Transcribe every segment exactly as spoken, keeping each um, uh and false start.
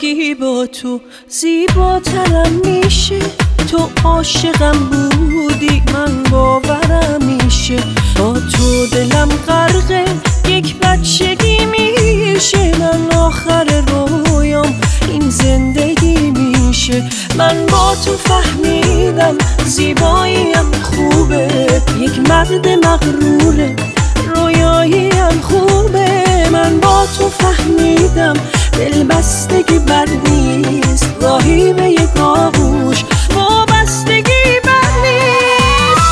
زندگی با تو زیباترم میشه. تو عاشقم بودی من باورم میشه. با تو دلم غرقه یک بچگی میشه. من آخر رویام این زندگی میشه. من با تو فهمیدم زیباییم خوبه. یک مرد مغروره رویاییم خوبه. من با تو فهمیدم دل بستگی بر نیست. راهی به یک آغوش وابستگی بر نیست.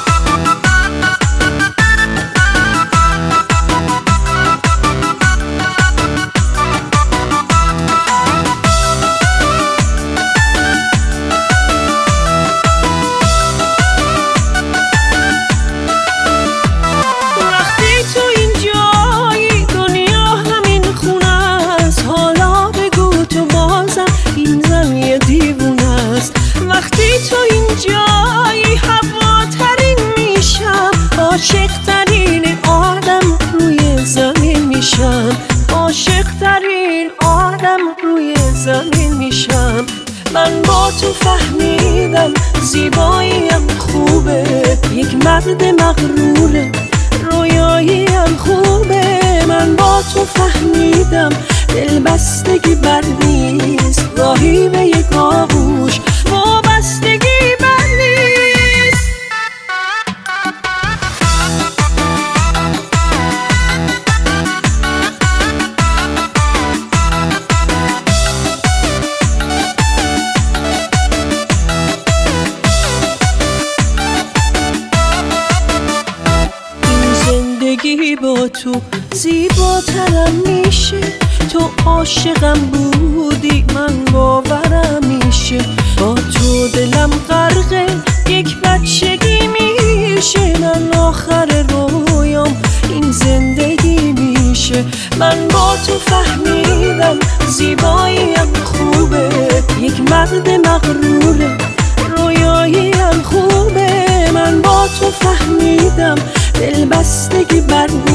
وقتی تو این جایی دنیا همین خونه است. حالا بگو تو بازم این زمین دیوونه است. وقتی تو این جایی هواترین میشم. عاشق ترین آدم روی زمین میشم. عاشق ترین آدم روی زمین میشم. من با تو فهمیدم زیباییم خوبه. یک مرد مغروره رویاییم خوبه. من با تو فهمیدم دل بستگی بر نیست. راهی به یک آغوش وابستگی بر نیست. این زندگی با تو زیباترم میشه. تو عاشقم بودی من باورم میشه. با تو دلم غرقه یک بچگی میشه. من آخر رویام این زندگی میشه. من با تو فهمیدم زیباییم خوبه. یک مرد مغروره رویاییم خوبه. من با تو فهمیدم دل بستگی بر